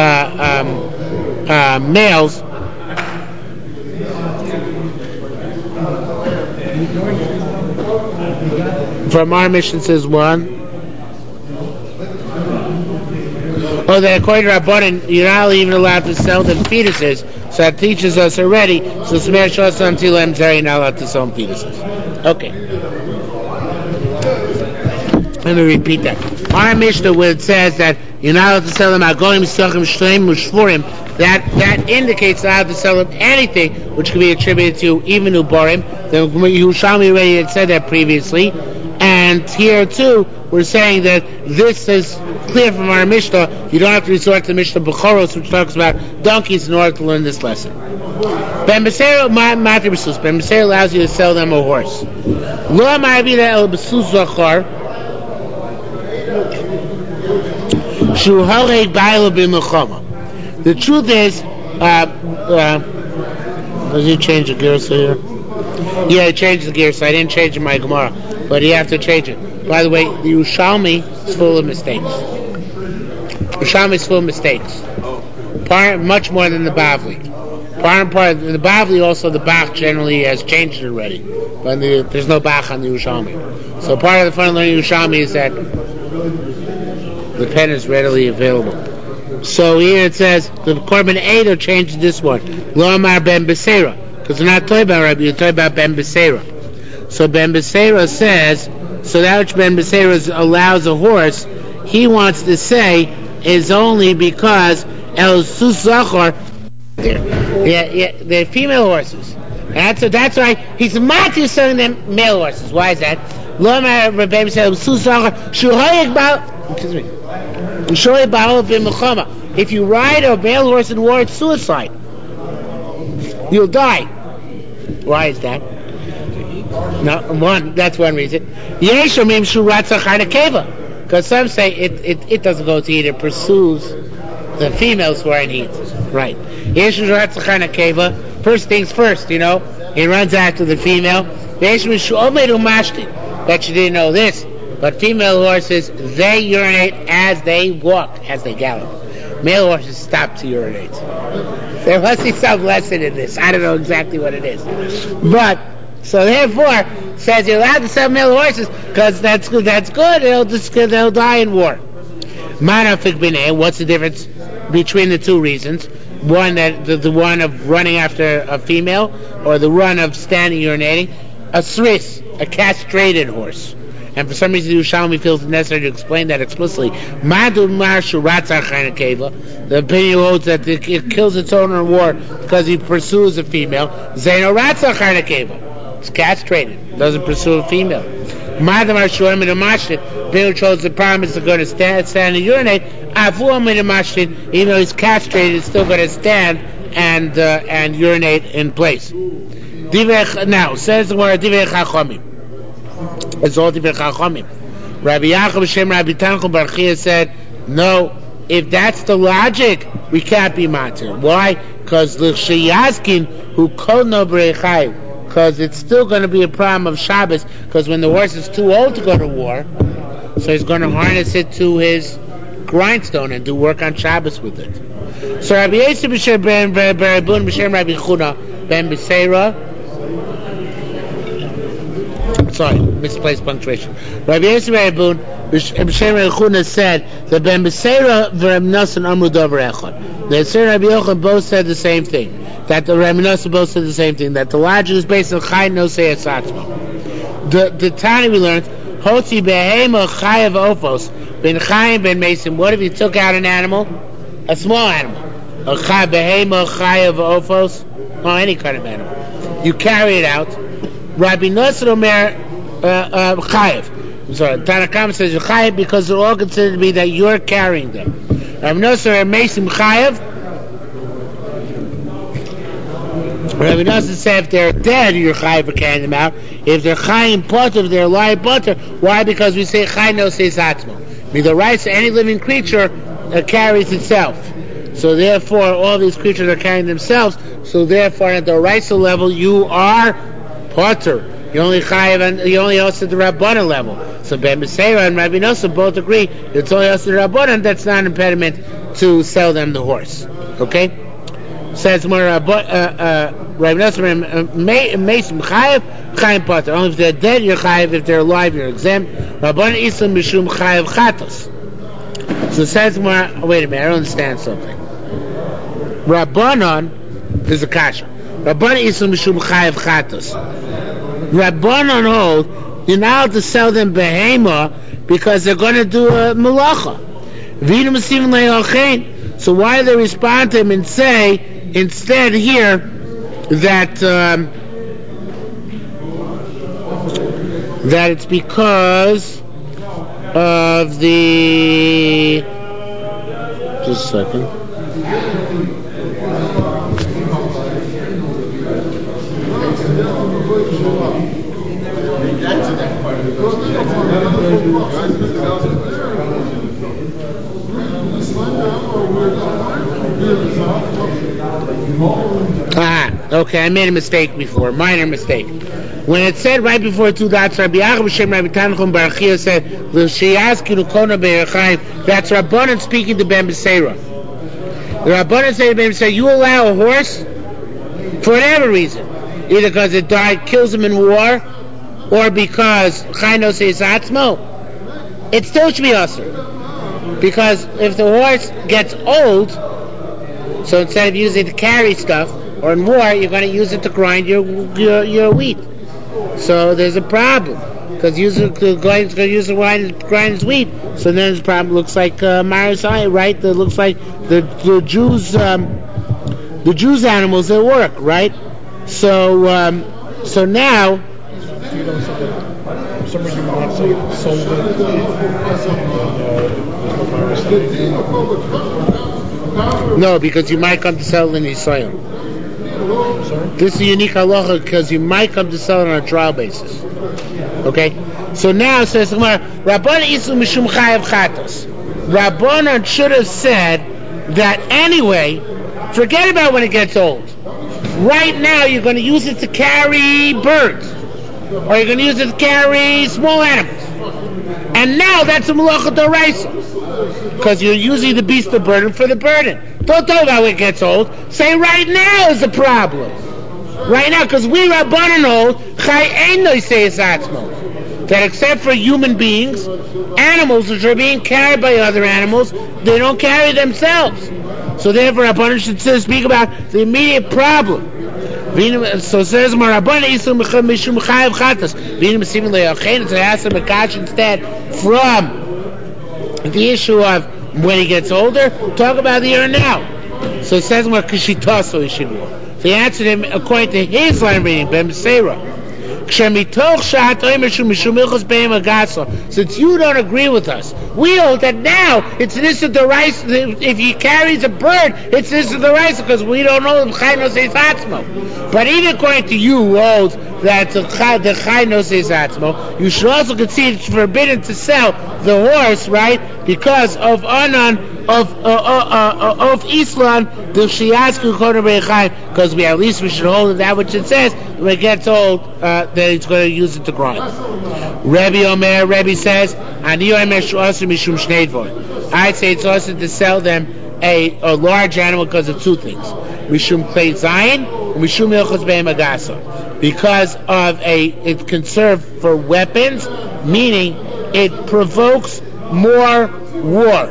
males. From our Mishnah says one. Oh, that according to Rabbanan, you're not even allowed to sell them fetuses. So that teaches us already. So Smer Shosam Tilem Zeri, you're not allowed to sell them fetuses. Okay. Let me repeat that. Our Mishnah, where it says that you're not allowed to sell them Agonim Sachim Shleim Mushfurim, that indicates allowed to sell them anything which can be attributed to even Ubarim. The Yerushalmi already had said that previously. And here too, we're saying that this is clear from our Mishnah. You don't have to resort to Mishnah Bechoros, which talks about donkeys, in order to learn this lesson. Ben Beseira Matri B'sus. Ben Beseira allows you to sell them a horse. Lo Ma'avida El B'sus Zachar Shu Hareg Ba'ila B'Mechama. The truth is, does he change the gears here? Yeah, he changed the gears, so I didn't change my Gemara. But you have to change it. By the way, the Yerushalmi is full of mistakes. Yerushalmi is full of mistakes. Much more than the Bavli. The Bavli also, the Bach generally has changed it already. But there's no Bach on the Yerushalmi. So part of the fun of learning Yerushalmi is that the pen is readily available. So here it says, the Korban Eidah changed this one. Lo Amar Ben Beseira. Because we're not talking about Rabbi, you're talking about Ben Beseira. So Ben Beseira says, so that which Ben Beseira allows a horse, he wants to say is only because El Sus Zachar, they're female horses. That's why he's not just selling them male horses. Why is that? If you ride a male horse in war, it's suicide. You'll die. Why is that? That's one reason. Because some say it doesn't go to eat, it pursues the females who are in heat. Right. First things first, he runs after the female. Bet you didn't know this, but female horses, they urinate as they walk, as they gallop. Male horses stop to urinate. There must be some lesson in this. I don't know exactly what it is. But, so therefore, says you're allowed to sell male horses because that's good. They'll die in war. What's the difference between the two reasons? One, that the one of running after a female, or the one of standing urinating? A sris, a castrated horse. And for some reason, Yerushalmi feels it necessary to explain that explicitly. The opinion holds that it kills its owner in war because he pursues a female. It's castrated, doesn't pursue a female. Bill chose the problem is going to stand and urinate. Even though he's castrated, he's still going to stand and urinate in place. Now, says the word Divrei Chachamim. It's all Divrei Chachamim. Rabbi Yaakov Shem Rabbi Tanchum Bar Chia said, no, if that's the logic, we can't be matir. Why? Because l'sheyazkin who kol no b'reichai. Because it's still going to be a problem of Shabbos. Because when the horse is too old to go to war, so he's going to harness it to his grindstone and do work on Shabbos with it. So Rabbi Yosef b'Shem Ben Berabun b'Shem Rabbi Chuna Ben Beseira. Sorry, misplaced punctuation. Rabbi Yosef Berabun b'Shem Rabbi Chuna said that Ben Beseira v'Reb Nosson amru davar echad. The Sir Rabbi Yochanan both said the same thing. That the Rabbi Nosson both said the same thing. That the logic is based on Chai Nosei Asatzma. The Tani we learned, Hotzi behema chayav ofos ben chayim ben mesim. What if you took out an animal, a small animal, a behema chayav ofos, or any kind of animal? You carry it out. Rabbi Nosson omer chayav. I'm sorry. Tanakam says chayav because they're all considered to be that you're carrying them. Rabbi Nosson omer mesim chayav. Rabbi Nosson said if they're dead, you're chayav for carrying them out. If they're chayim potter, they're live butter. Why? Because we say chay no says atzmo. The rights of any living creature carries itself. So therefore, all these creatures are carrying themselves. So therefore, at the Raisa level, you are potter. You only chayiv and you only also at the Rabbanan level. So Ben Beseira and Rabbi Nosson both agree it's only also the Rabbanan that's not an impediment to sell them the horse. Okay? Says more Rabbi Nosson Mason chayiv potter. Only if they're dead you're chayiv. If they're alive you're exempt. Rabbanan Islam Mishum chayiv chatos. So it says more. Wait a minute, I don't understand something. Rabbanan is a kasha. Rabbanan Islam Mishum chayiv chatos. Rabbanan hold you're not allowed to sell them behema because they're going to do a malacha. So why do they respond to him and say instead here that that it's because of the just a second. Okay, I made a mistake before, minor mistake. When it said right before two dots, Rabbi Yachim Shem Rabbi Tanchum Bar Chia said, that's Rabbanan speaking to Ben Beseira. The Rabbanan said to Ben Beseira, you allow a horse for whatever reason, either because it died, kills him in war, or because Chayno says Atzmo, it still should be usher. Because if the horse gets old, so instead of using it to carry stuff, or in war, you're going to use it to grind your wheat. So there's a problem. Because going to use the grind his wheat. So then the problem looks like Marisai, right? That looks like the Jews animals at work, right? So now. No, because you might come to sell in Israel. This is a unique halacha because you might come to sell it on a trial basis. Okay? So now it says, Rabbanan Islam Mishum Chayav Chatos. Rabbanan should have said that anyway, forget about when it gets old. Right now you're going to use it to carry birds. Or you're going to use it to carry small animals. And now that's a malacha d'oraisa. Because you're using the beast of burden for the burden. Don't talk about when it gets old. Say right now is the problem. Right now, because we Rabbanan hold, Chai Ein Lo Yisei Atzmo. That except for human beings, animals which are being carried by other animals, they don't carry themselves. So therefore Rabbanan should speak about the immediate problem. So it says Rabbanan Islam Mishum Chayav Chatos. So I asked him a kash instead from the issue of when he gets older, talk about the here and now. So it says more Kishitaso Yishivu. So he answered him according to his line of reading, Ben Beseira. Since you don't agree with us, we hold that now it's this of the rice. If he carries a bird, it's this of the rice because we don't know if Chayno says Atzmo. But even according to you, who holds that the Chayno says Atzmo, you should also concede it's forbidden to sell the horse, right? Because of Anan of Islam, the Shiasku Kodesh B'Chaim, because at least we should hold that which it says when it gets old that it's going to use it to grind. Rebbe says, I'd say it's also to sell them a large animal because of two things. Mishum Klei Zayin and Mishum Ilchos Be'em Agasa. Because of it's conserved for weapons, meaning it provokes more war.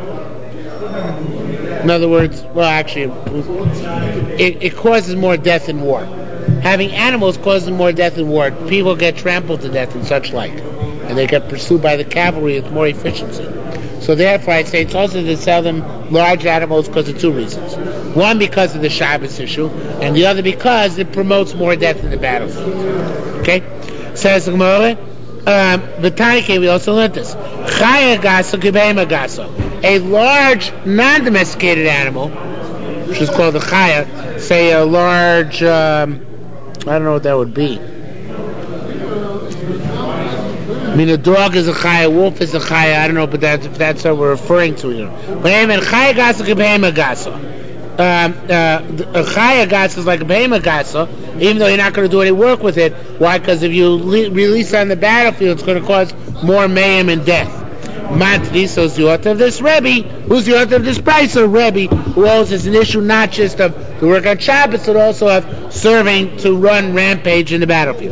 In other words, well, actually, it causes more death in war. Having animals causes more death in war. People get trampled to death and such like, and they get pursued by the cavalry with more efficiency. So therefore, I'd say it's also to sell them large animals because of two reasons. One, because of the Shabbos issue, and the other because it promotes more death in the battlefield. Okay? Says the Gemara, the Tanakh, we also learned this. Chaya Gasa Kibema Gasa. A large, non-domesticated animal, which is called a Chaya, say a large, I don't know what that would be. mean, a dog is a chaya, a wolf is a chaya. I don't know, but that's what we're referring to here. But anyway, chaya gasa k'behema gasa. A chaya gasa is like a behema gasa, even though you're not going to do any work with it. Why? Because if you release it on the battlefield, it's going to cause more mayhem and death. Matri, so the author of this Rebbe, who's the author of this price, or Rebbe, who holds it's an issue not just of the work on Shabbos, but also of serving to run rampage in the battlefield.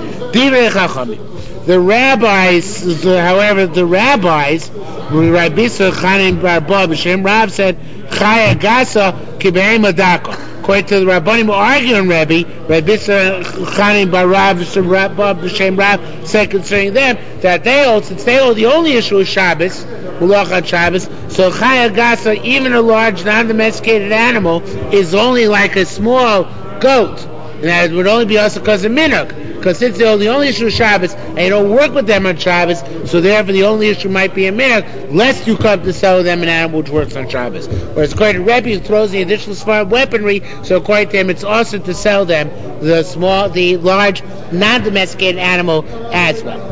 The rabbis, however, Rabbi Chanim Barba B'Shem Rav said, Chaya Gasa Kibehema Daka. According to the Rabbanim who argue in Rabbi Chanim Barba B'Shem Rav said concerning them that since they hold the only issue is Shabbos, Mulach on Shabbos, so Chaya Gasa, even a large non-domesticated animal, is only like a small goat. And that it would only be also because of minhag. Because since they're the only issue is Shabbos, and you don't work with them on Shabbos, so therefore the only issue might be a minhag, lest you come to sell them an animal which works on Shabbos. Whereas according to Rebbe, who throws the additional smart weaponry, so according to him, it's also to sell them the large, non-domesticated animal as well.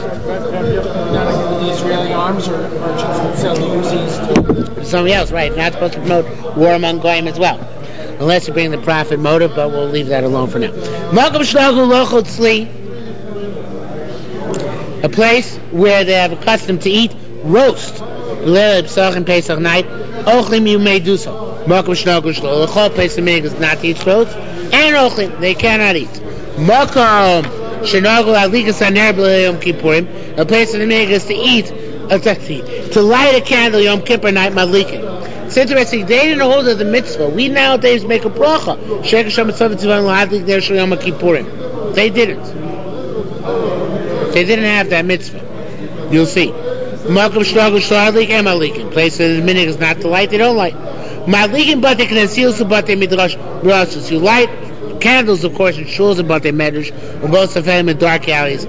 The Israeli arms or merchants that sell the Uzis to somebody else, right? Not supposed to promote war among Goyim as well. Unless you bring the profit motive, but we'll leave that alone for now. A place where they have a custom to eat roast. Pesach night. Ochlim, you may do so. The whole place the minhag is not to eat roast. And ochlim, they cannot eat. A place of the minhag is to eat, to light a candle Yom Kippur night, madlikin. It's interesting, they didn't hold of the mitzvah. We nowadays make a bracha. They didn't. They didn't have that mitzvah. You'll see. Places where the minhag is not to light, they don't light. You light candles, of course, in shuls and batei medrash, and both of them in dark alleys.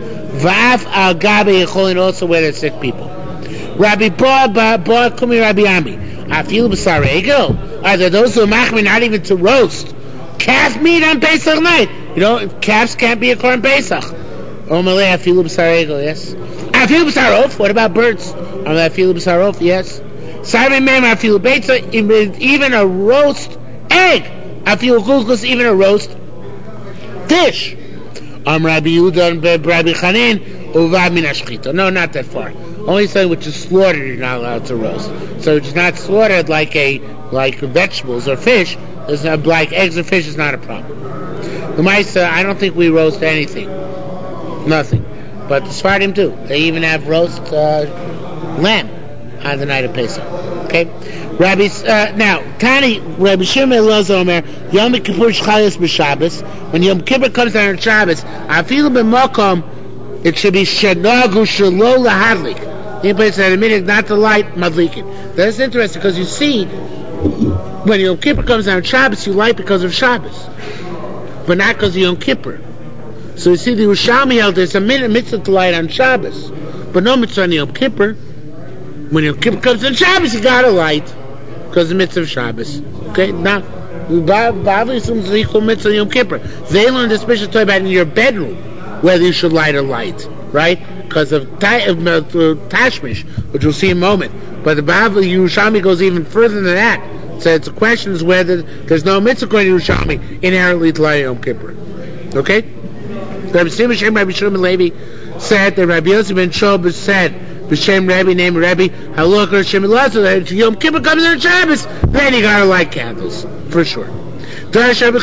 And also where there's sick people. Rabbi Bar Kumi Rabbi Ami. Are there those who are machmir not even to roast calf meat on Pesach night? You know, calves can't be a korban Pesach. Omalei afilu b'sarego, yes. Afilu b'sarof. What about birds? Omalei afilu b'sarof, yes. Sarvei mem afilu beitza, even a roast egg. Afilu kulkus, even a roast fish. Rabbi Yehuda and Rabbi Chanin uvad min ashchita. No, not that far. Only something which is slaughtered you're not allowed to roast. So it's not slaughtered like vegetables or fish. It's not like eggs or fish is not a problem. The Maisa, I don't think we roast anything. Nothing. But the Sfardim do. They even have roast lamb on the night of Pesach. Okay? Now, Tani, Rabbi Shimon Elazar Omer, Yom Kippur Shchalis b'Shabbos. When Yom Kippur comes down on Shabbos, Afilu b'Makom, it should be Shenagu Shelo Lahadlik. The place that admitted not to light madlikin. That's interesting because you see, when Yom Kippur comes down on Shabbos, you light because of Shabbos, but not because of Yom Kippur. So you see, the Yerushalmi held there's a mitzvah to light on Shabbos, but no mitzvah on Yom Kippur. When Yom Kippur comes on Shabbos, you gotta light because of the mitzvah of Shabbos. Okay, now Bavli assumes the equal mitzvah of Yom Kippur. They learned a special talk about in your bedroom whether you should light a light, right? Because of Tashmish, which we'll see in a moment. But the Bavli Yerushalmi goes even further than that. So it's a question is whether there's no mitzvah according to Yerushalmi inherently to light Yom Kippur. Okay? Rabbi Shimon Levi said that Rabbi Yosef ben Shob said, B'Shem Rebbe, named Rebbe, Halukah Shimon Lazar, Yom Kippur comes on Shabbos, then you gotta light candles, for sure. He went down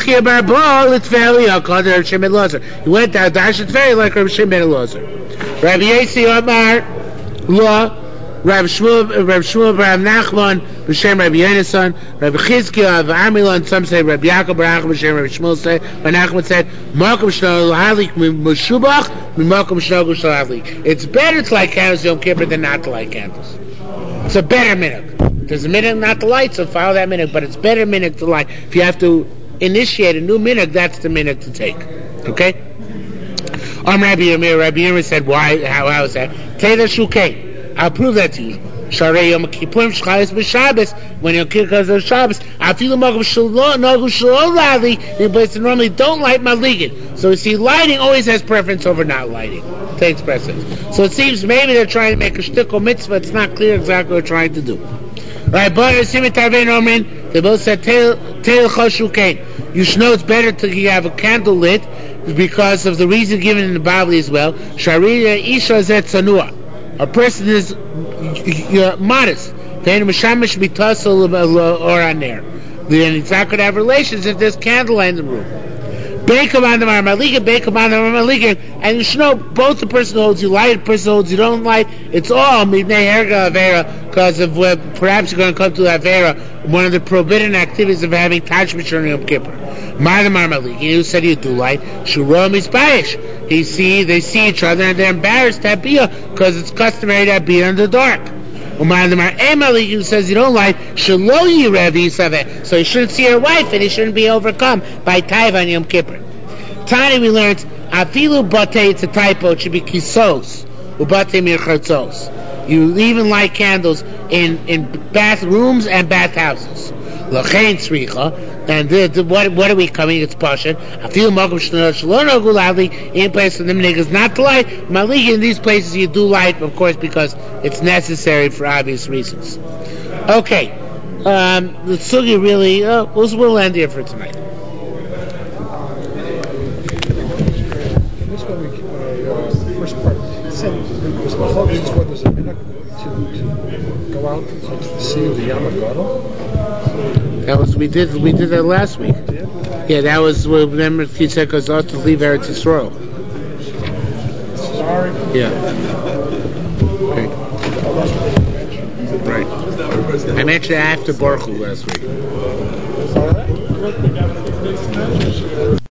Dash Tveri like Rabbi Shimon ben Elazar. Rabbi Yossi Omar, Law, Rabbi Shmuel Bar Nachman, B'Shem Rabbi Yonasan, Rabbi Chizkiah of Amilon, some say Rabbi Yaakov Bar Nachman, B'Shem Rabbi Shmuel said, Bar Nachman said, Malkum Shno Lahalik Meshubach, Malkum Shno Lahalik. It's better to light candles Yom Kippur than not to light candles. It's a better minhag. There's a minhag not to light, so follow that minhag, but it's better minhag to light. If you have to initiate a new minhag, that's the minhag to take. Okay? Rabbi Yirmiyah said, why? How is that? Teda Shukei. I'll prove that to you. Sharei Yom Kippurim Shchayis b'Shabbos, when Yom Kippur comes on Shabbos, Afilu Makom Shelo Nagu Shelo Lali, in place that normally don't light Maligin. So you see, lighting always has preference over not lighting. Takes precedence. So it seems maybe they're trying to make a shtickle mitzvah. It's not clear exactly what they're trying to do. Right, but they both said Teil Choshukain. You should know it's better to have a candle lit because of the reason given in the Bible as well. Sharira Isha Zet Sanua. A person is modest. Then Mishamish Bitasal or on there. Then he's not going to have relations if there's candlelight in the room. And you should know both the person who holds you light, the person who holds you don't light, it's all midnei herga avera, because of perhaps you're going to come to avera, one of the forbidden activities of having Taj B'Shur on Yom Kippur. Madamar Maliki, who said you do light, Shurom is Bayish. They see each other and they're embarrassed to Abiyah, because it's customary to Abiyah in the dark. Umadamar Maliki, who says you don't light, Shalo Yirev Yisaveh, so he shouldn't see your wife and he shouldn't be overcome by Taiva on Yom Kippur. Tani, we learned Afilu Bate, it's a typo, it should be Kisos Ubate Mirchatzos. You even light candles in bathrooms and bathhouses. Lachain Sricha, and what are we coming? It's Pashat. Afilu Makom Shlono Guladli, in place of them niggas not to light. Maliki, in these places you do light, of course, because it's necessary for obvious reasons. Okay, the sugi really, we'll end here for tonight. First part said was the Chogis what was a minute to go out to see the Yamagoto. That was we did that last week. Yeah, that was remember he said because us to leave Eretz Yisrael. Sorry. Yeah. Right. I mentioned after Baruch Hu last week.